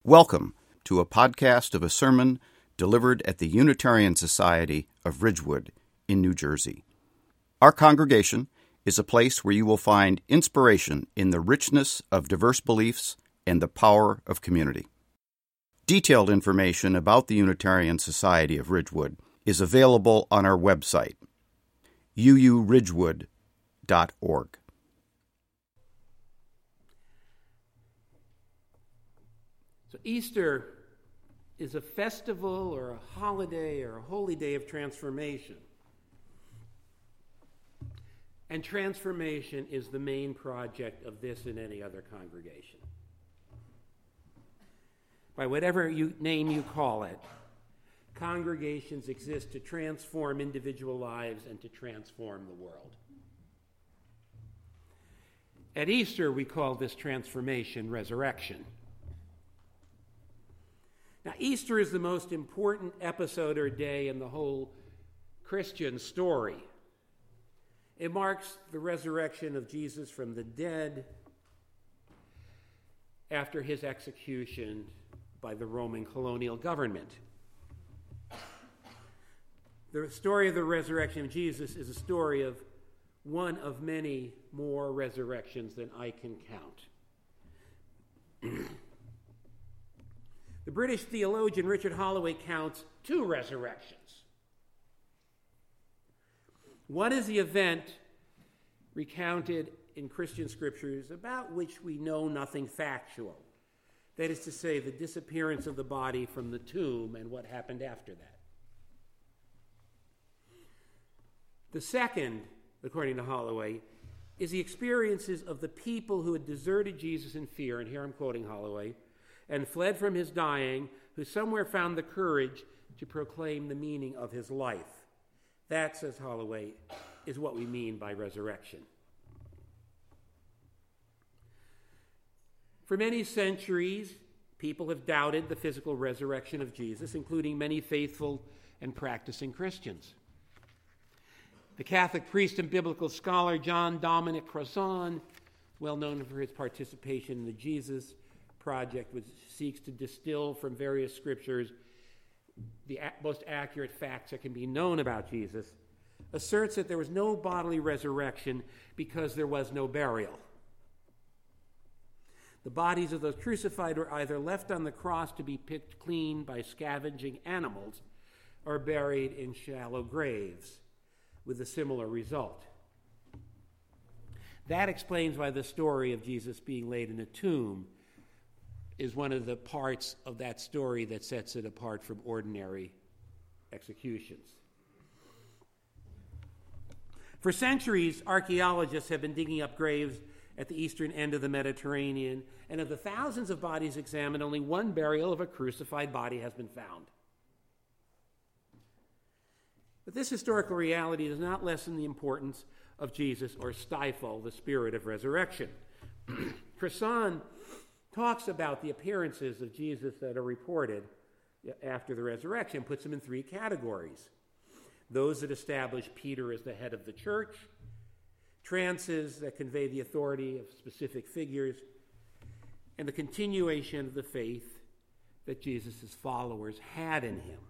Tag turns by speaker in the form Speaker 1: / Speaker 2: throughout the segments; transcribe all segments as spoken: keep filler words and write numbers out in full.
Speaker 1: Welcome to a podcast of a sermon delivered at the Unitarian Society of Ridgewood in New Jersey. Our congregation is a place where you will find inspiration in the richness of diverse beliefs and the power of community. Detailed information about the Unitarian Society of Ridgewood is available on our website, u u ridgewood dot org.
Speaker 2: So Easter is a festival or a holiday or a holy day of transformation. And transformation is the main project of this and any other congregation. By whatever you, name you call it, congregations exist to transform individual lives and to transform the world. At Easter, we call this transformation resurrection. Now, Easter is the most important episode or day in the whole Christian story. It marks the resurrection of Jesus from the dead after his execution by the Roman colonial government. The story of the resurrection of Jesus is a story of one of many more resurrections than I can count. The British theologian Richard Holloway counts two resurrections. One is the event recounted in Christian scriptures about which we know nothing factual. That is to say, the disappearance of the body from the tomb and what happened after that. The second, according to Holloway, is the experiences of the people who had deserted Jesus in fear, and here I'm quoting Holloway, and fled from his dying, who somewhere found the courage to proclaim the meaning of his life. That, says Holloway, is what we mean by resurrection. For many centuries, people have doubted the physical resurrection of Jesus, including many faithful and practicing Christians. The Catholic priest and biblical scholar John Dominic Crossan, well known for his participation in the Jesus Project, which seeks to distill from various scriptures the most accurate facts that can be known about Jesus, asserts that there was no bodily resurrection because there was no burial. The bodies of those crucified were either left on the cross to be picked clean by scavenging animals or buried in shallow graves with a similar result. That explains why the story of Jesus being laid in a tomb is one of the parts of that story that sets it apart from ordinary executions. For centuries, archaeologists have been digging up graves at the eastern end of the Mediterranean, and of the thousands of bodies examined, only one burial of a crucified body has been found. But this historical reality does not lessen the importance of Jesus or stifle the spirit of resurrection. Crossan talks about the appearances of Jesus that are reported after the resurrection, puts them in three categories. Those that establish Peter as the head of the church, trances that convey the authority of specific figures, and the continuation of the faith that Jesus' followers had in him.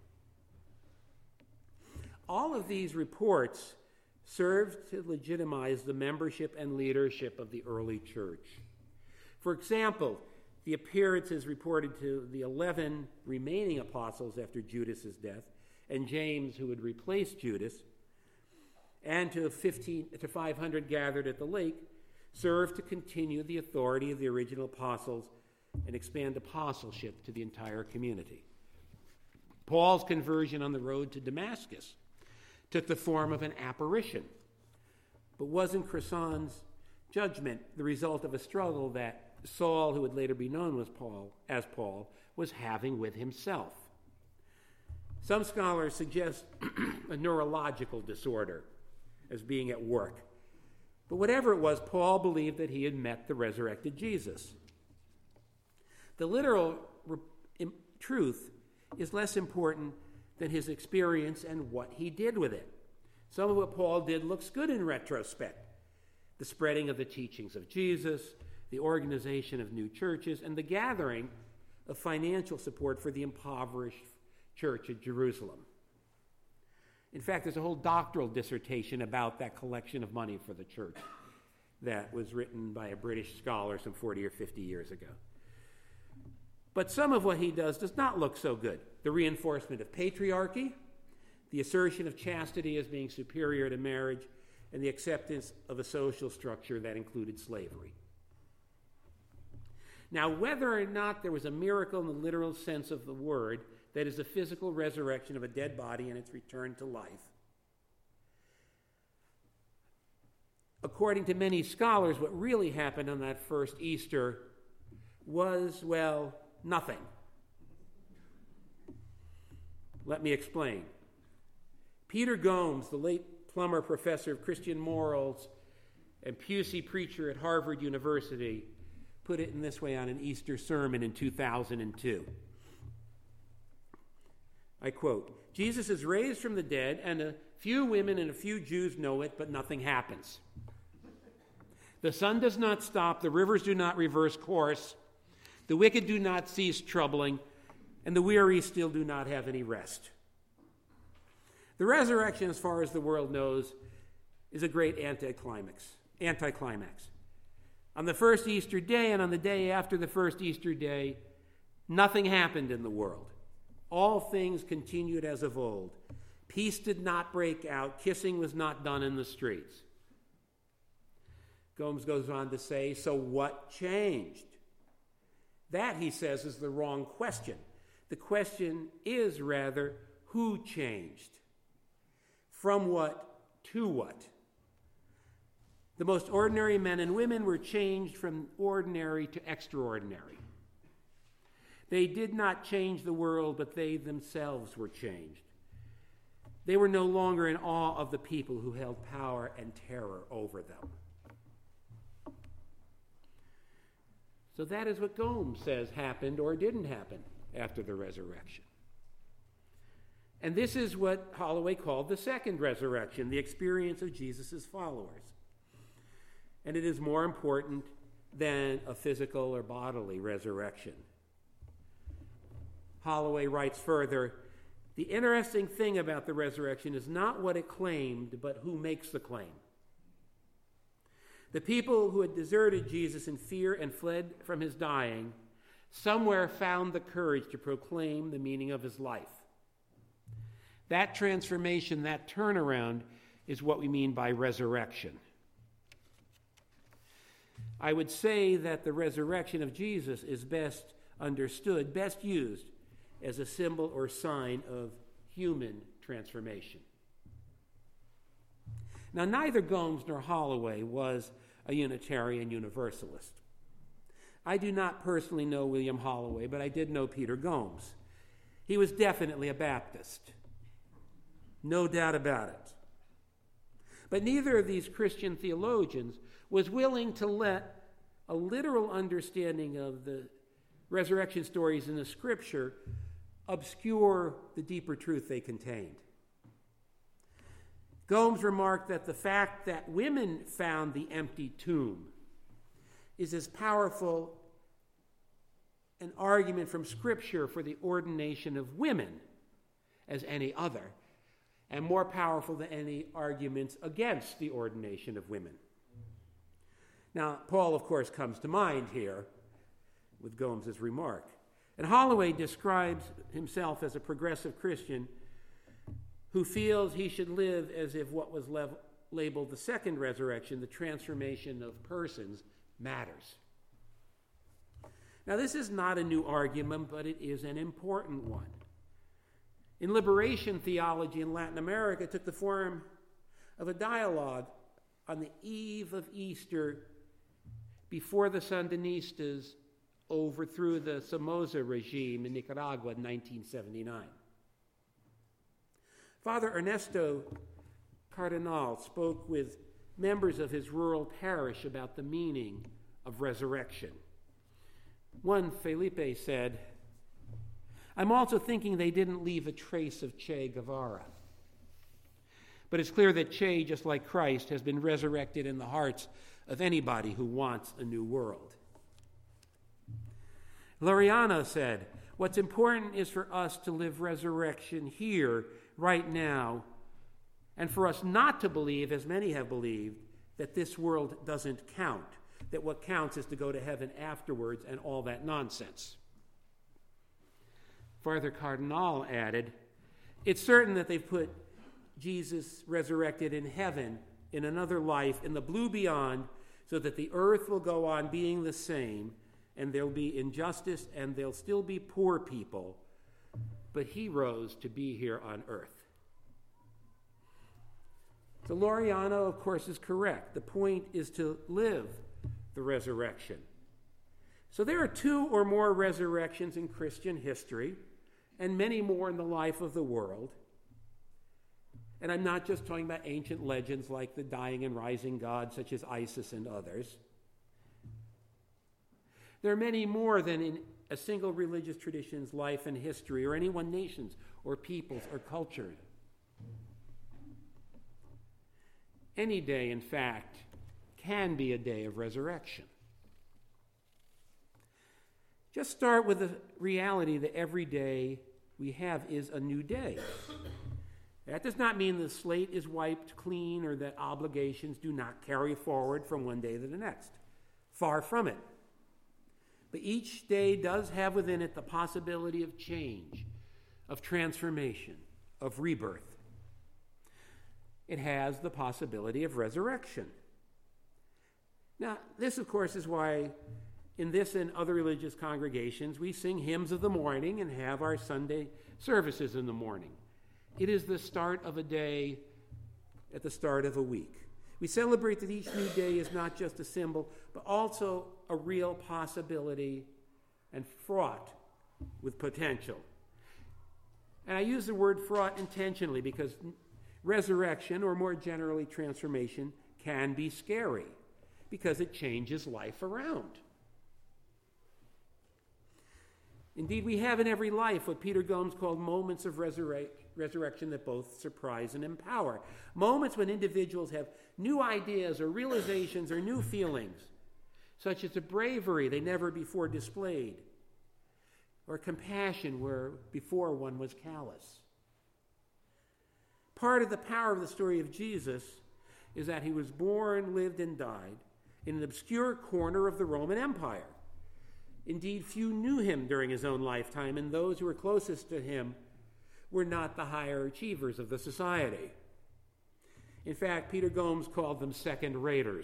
Speaker 2: All of these reports served to legitimize the membership and leadership of the early church. For example, the appearances reported to the eleven remaining apostles after Judas's death, and James, who would replace Judas, and to fifteen to five hundred gathered at the lake, served to continue the authority of the original apostles and expand apostleship to the entire community. Paul's conversion on the road to Damascus took the form of an apparition, but wasn't Crossan's judgment the result of a struggle that Saul, who would later be known as Paul, as Paul, was having with himself. Some scholars suggest a neurological disorder as being at work. But whatever it was, Paul believed that he had met the resurrected Jesus. The literal re- truth is less important than his experience and what he did with it. Some of what Paul did looks good in retrospect. The spreading of the teachings of Jesus, the organization of new churches, and the gathering of financial support for the impoverished church at Jerusalem. In fact, there's a whole doctoral dissertation about that collection of money for the church that was written by a British scholar some forty or fifty years ago. But some of what he does does not look so good. The reinforcement of patriarchy, the assertion of chastity as being superior to marriage, and the acceptance of a social structure that included slavery. Now, whether or not there was a miracle in the literal sense of the word, that is the physical resurrection of a dead body and its return to life, according to many scholars, what really happened on that first Easter was, well, nothing. Let me explain. Peter Gomes, the late Plummer professor of Christian morals and Pusey preacher at Harvard University, put it in this way on an Easter sermon in two thousand two. I quote, "Jesus is raised from the dead, and a few women and a few Jews know it, but nothing happens. The sun does not stop, the rivers do not reverse course, the wicked do not cease troubling, and the weary still do not have any rest." The resurrection, as far as the world knows, is a great anticlimax. Anticlimax. On the first Easter day and on the day after the first Easter day, nothing happened in the world. All things continued as of old. Peace did not break out. Kissing was not done in the streets. Gomes goes on to say, so what changed? That, he says, is the wrong question. The question is, rather, who changed? From what to what? The most ordinary men and women were changed from ordinary to extraordinary. They did not change the world, but they themselves were changed. They were no longer in awe of the people who held power and terror over them. So that is what Gomes says happened or didn't happen after the resurrection. And this is what Holloway called the second resurrection, the experience of Jesus' followers. And it is more important than a physical or bodily resurrection. Holloway writes further, the interesting thing about the resurrection is not what it claimed, but who makes the claim. The people who had deserted Jesus in fear and fled from his dying somewhere found the courage to proclaim the meaning of his life. That transformation, that turnaround, is what we mean by resurrection. I would say that the resurrection of Jesus is best understood, best used as a symbol or sign of human transformation. Now, neither Gomes nor Holloway was a Unitarian Universalist. I do not personally know William Holloway, but I did know Peter Gomes. He was definitely a Baptist. No doubt about it. But neither of these Christian theologians was willing to let a literal understanding of the resurrection stories in the Scripture obscure the deeper truth they contained. Gomes remarked that the fact that women found the empty tomb is as powerful an argument from Scripture for the ordination of women as any other, and more powerful than any arguments against the ordination of women. Now, Paul, of course, comes to mind here with Gomes's remark. And Holloway describes himself as a progressive Christian who feels he should live as if what was lev- labeled the second resurrection, the transformation of persons, matters. Now, this is not a new argument, but it is an important one. In liberation theology in Latin America, it took the form of a dialogue on the eve of Easter before the Sandinistas overthrew the Somoza regime in Nicaragua in nineteen seventy-nine. Father Ernesto Cardenal spoke with members of his rural parish about the meaning of resurrection. One, Felipe, said, "I'm also thinking they didn't leave a trace of Che Guevara. But it's clear that Che, just like Christ, has been resurrected in the hearts of anybody who wants a new world." Loriano said, what's important is for us to live resurrection here, right now, and for us not to believe, as many have believed, that this world doesn't count, that what counts is to go to heaven afterwards and all that nonsense. Father Cardinal added, it's certain that they've put Jesus resurrected in heaven, in another life, in the blue beyond, so that the earth will go on being the same, and there'll be injustice, and there'll still be poor people, but he rose to be here on earth. So Loriano, of course, is correct. The point is to live the resurrection. So there are two or more resurrections in Christian history, and many more in the life of the world. And I'm not just talking about ancient legends like the dying and rising gods such as Isis and others. There are many more than in a single religious tradition's life and history, or any one nation's, or people's, or culture. Any day, in fact, can be a day of resurrection. Just start with the reality that every day we have is a new day. That does not mean the slate is wiped clean or that obligations do not carry forward from one day to the next. Far from it. But each day does have within it the possibility of change, of transformation, of rebirth. It has the possibility of resurrection. Now, this, of course, is why in this and other religious congregations we sing hymns of the morning and have our Sunday services in the morning. It is the start of a day at the start of a week. We celebrate that each new day is not just a symbol, but also a real possibility and fraught with potential. And I use the word fraught intentionally because resurrection, or more generally transformation, can be scary because it changes life around. Indeed, we have in every life what Peter Gomes called moments of resurre- resurrection that both surprise and empower. Moments when individuals have new ideas or realizations or new feelings, such as a bravery they never before displayed, or compassion where before one was callous. Part of the power of the story of Jesus is that he was born, lived, and died in an obscure corner of the Roman Empire. Indeed, few knew him during his own lifetime, and those who were closest to him were not the higher achievers of the society. In fact, Peter Gomes called them second-raters.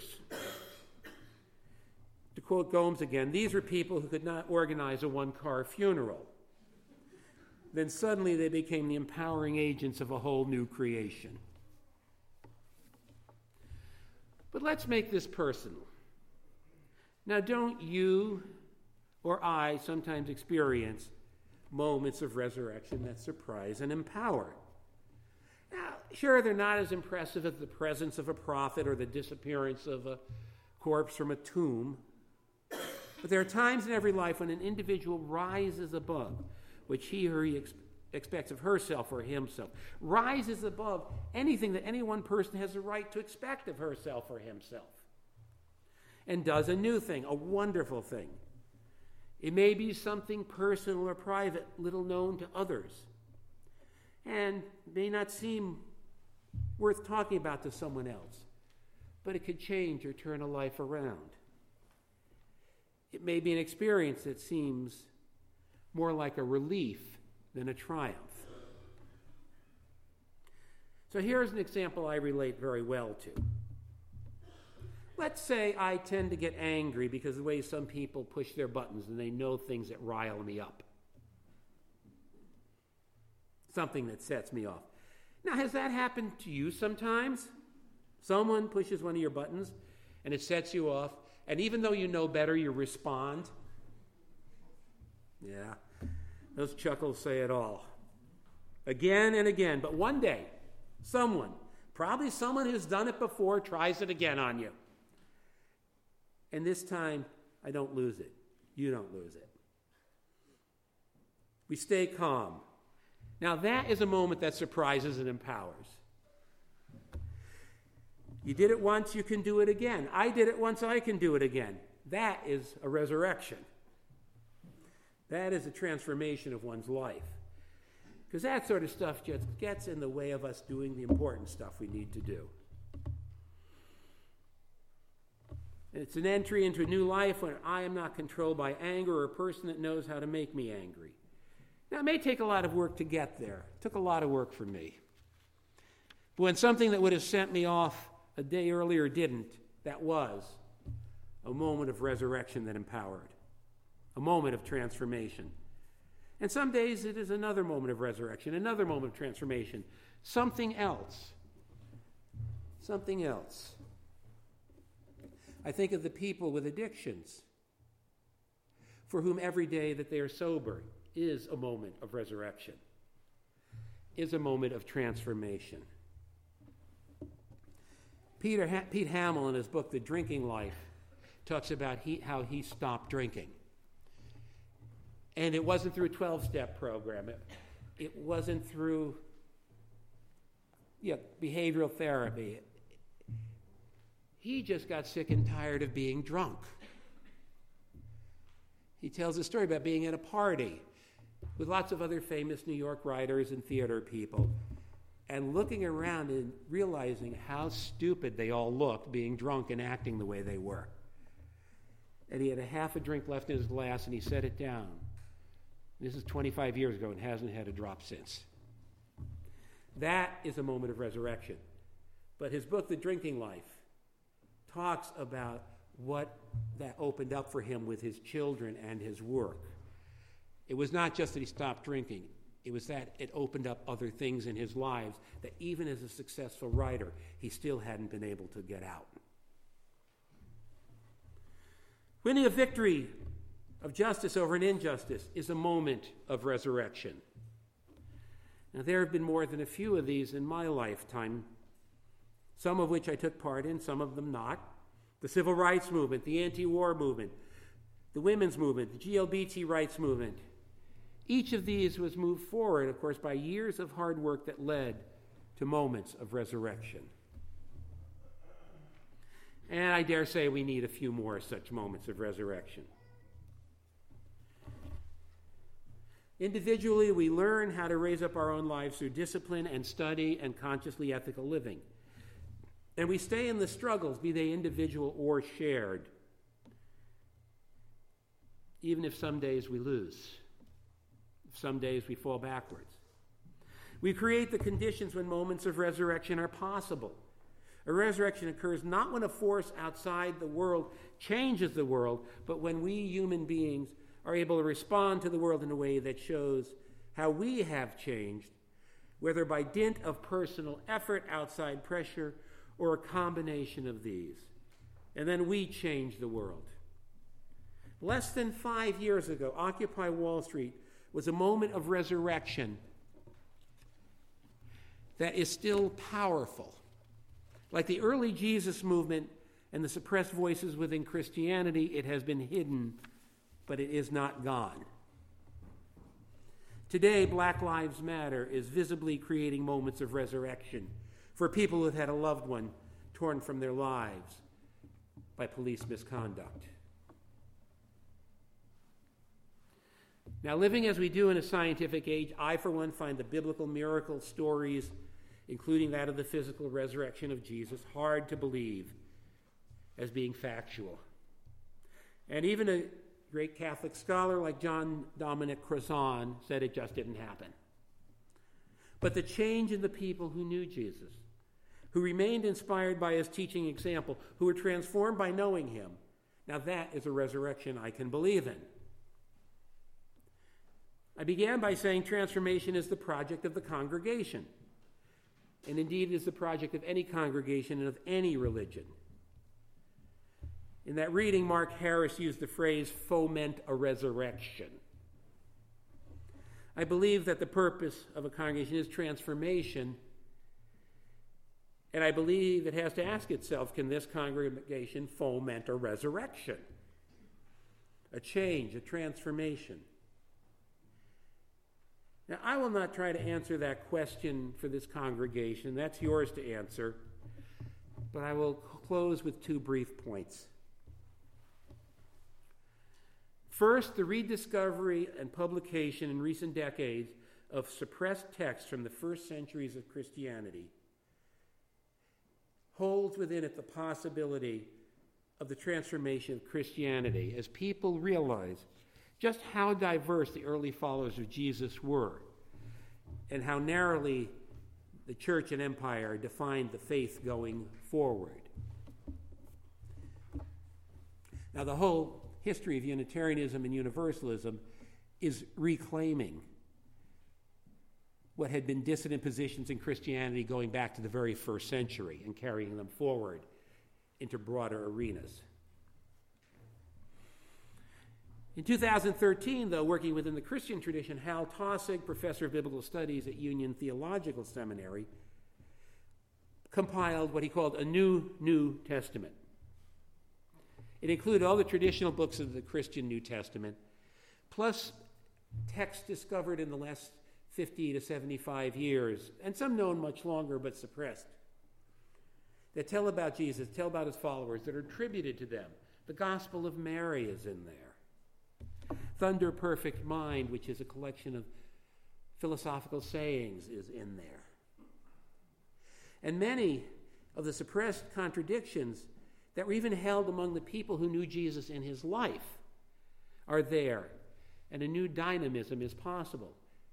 Speaker 2: To quote Gomes again, these were people who could not organize a one-car funeral. Then suddenly they became the empowering agents of a whole new creation. But let's make this personal. Now, don't you or I sometimes experience moments of resurrection that surprise and empower? Now, sure, they're not as impressive as the presence of a prophet or the disappearance of a corpse from a tomb. But there are times in every life when an individual rises above which he or he ex- expects of herself or himself, rises above anything that any one person has a right to expect of herself or himself, and does a new thing, a wonderful thing. It may be something personal or private, little known to others, and may not seem worth talking about to someone else, but it could change or turn a life around. It may be an experience that seems more like a relief than a triumph. So here's an example I relate very well to. Let's say I tend to get angry because of the way some people push their buttons and they know things that rile me up. Something that sets me off. Now, has that happened to you sometimes? Someone pushes one of your buttons and it sets you off, and even though you know better, you respond? Yeah, those chuckles say it all. Again and again. But one day, someone, probably someone who's done it before, tries it again on you. And this time, I don't lose it. You don't lose it. We stay calm. Now, that is a moment that surprises and empowers. You did it once, you can do it again. I did it once, I can do it again. That is a resurrection. That is a transformation of one's life. Because that sort of stuff just gets in the way of us doing the important stuff we need to do. And it's an entry into a new life when I am not controlled by anger or a person that knows how to make me angry. Now, it may take a lot of work to get there. It took a lot of work for me. But when something that would have sent me off a day earlier didn't, that was a moment of resurrection that empowered, a moment of transformation. And some days it is another moment of resurrection, another moment of transformation, something else, something else. I think of the people with addictions, for whom every day that they are sober is a moment of resurrection, is a moment of transformation. Peter ha- Pete Hamill, in his book, The Drinking Life, talks about he, how he stopped drinking. And it wasn't through a twelve-step program. It, it wasn't through yeah, behavioral therapy. He just got sick and tired of being drunk. He tells a story about being at a party with lots of other famous New York writers and theater people, and looking around and realizing how stupid they all looked being drunk and acting the way they were. And he had a half a drink left in his glass, and he set it down. This is twenty-five years ago and hasn't had a drop since. That is a moment of resurrection. But his book, The Drinking Life, talks about what that opened up for him with his children and his work. It was not just that he stopped drinking. It was that it opened up other things in his lives that even as a successful writer, he still hadn't been able to get out. Winning a victory of justice over an injustice is a moment of resurrection. Now, there have been more than a few of these in my lifetime, some of which I took part in, some of them not. The civil rights movement, the anti-war movement, the women's movement, the G L B T rights movement. Each of these was moved forward, of course, by years of hard work that led to moments of resurrection. And I dare say we need a few more such moments of resurrection. Individually, we learn how to raise up our own lives through discipline and study and consciously ethical living. And we stay in the struggles, be they individual or shared, even if some days we lose, if some days we fall backwards. We create the conditions when moments of resurrection are possible. A resurrection occurs not when a force outside the world changes the world, but when we human beings are able to respond to the world in a way that shows how we have changed, whether by dint of personal effort, outside pressure, or a combination of these. And then we change the world. Less than five years ago, Occupy Wall Street was a moment of resurrection that is still powerful. Like the early Jesus movement and the suppressed voices within Christianity, it has been hidden, but it is not gone. Today, Black Lives Matter is visibly creating moments of resurrection for people who have had a loved one torn from their lives by police misconduct. Now, living as we do in a scientific age, I, for one, find the biblical miracle stories, including that of the physical resurrection of Jesus, hard to believe as being factual. And even a great Catholic scholar like John Dominic Crozon said it just didn't happen. But the change in the people who knew Jesus, who remained inspired by his teaching example, who were transformed by knowing him, now that is a resurrection I can believe in. I began by saying transformation is the project of the congregation. And indeed, it is the project of any congregation and of any religion. In that reading, Mark Harris used the phrase, foment a resurrection. I believe that the purpose of a congregation is transformation, and I believe it has to ask itself, can this congregation foment a resurrection? A change, a transformation. Now, I will not try to answer that question for this congregation. That's yours to answer. But I will close with two brief points. First, the rediscovery and publication in recent decades of suppressed texts from the first centuries of Christianity holds within it the possibility of the transformation of Christianity as people realize just how diverse the early followers of Jesus were and how narrowly the church and empire defined the faith going forward. Now, the whole history of Unitarianism and Universalism is reclaiming what had been dissident positions in Christianity going back to the very first century and carrying them forward into broader arenas. In two thousand thirteen, though, working within the Christian tradition, Hal Taussig, professor of biblical studies at Union Theological Seminary, compiled what he called a new New Testament. It included all the traditional books of the Christian New Testament, plus texts discovered in the last fifty to seventy-five years, and some known much longer but suppressed, that tell about Jesus, tell about his followers, that are attributed to them. The Gospel of Mary is in there. Thunder Perfect Mind, which is a collection of philosophical sayings, is in there. And many of the suppressed contradictions that were even held among the people who knew Jesus in his life are there, and a new dynamism is possible.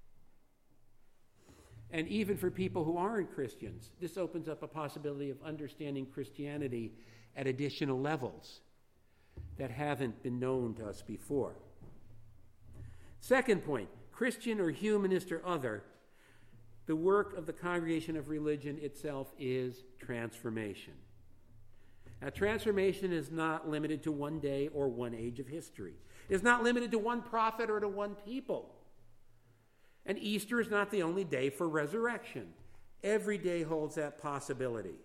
Speaker 2: And even for people who aren't Christians, this opens up a possibility of understanding Christianity at additional levels that haven't been known to us before. Second point, Christian or humanist or other, the work of the Congregation of Religion itself is transformation. Now, transformation is not limited to one day or one age of history. It's not limited to one prophet or to one people. And Easter is not the only day for resurrection. Every day holds that possibility.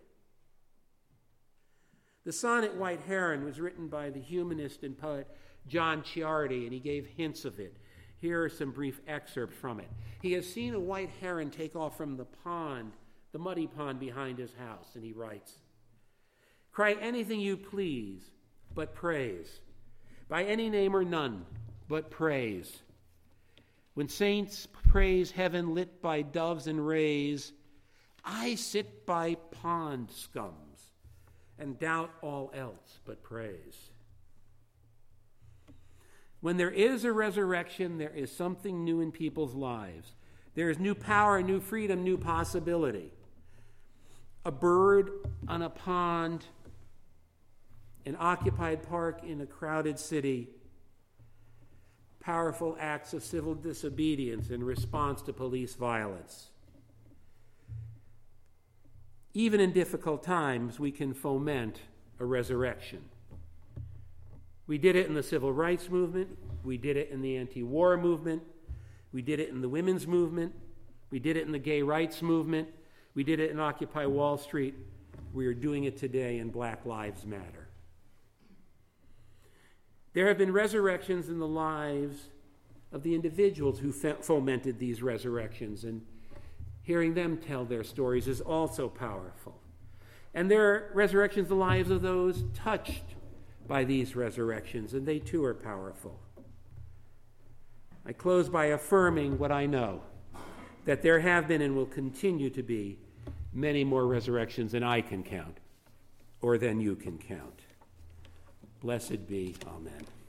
Speaker 2: The sonnet White Heron was written by the humanist and poet John Ciardi, and he gave hints of it. Here are some brief excerpts from it. He has seen a white heron take off from the pond, the muddy pond behind his house, and he writes, "Cry anything you please, but praise. By any name or none, but praise. When saints praise heaven lit by doves and rays, I sit by pond scums and doubt all else but praise." When there is a resurrection, there is something new in people's lives. There is new power, new freedom, new possibility. A bird on a pond, an occupied park in a crowded city, powerful acts of civil disobedience in response to police violence. Even in difficult times, we can foment a resurrection. We did it in the civil rights movement. We did it in the anti-war movement. We did it in the women's movement. We did it in the gay rights movement. We did it in Occupy Wall Street. We are doing it today in Black Lives Matter. There have been resurrections in the lives of the individuals who fomented these resurrections, and hearing them tell their stories is also powerful. And there are resurrections in the lives of those touched by these resurrections, and they too are powerful. I close by affirming what I know, that there have been and will continue to be many more resurrections than I can count, or than you can count. Blessed be, amen.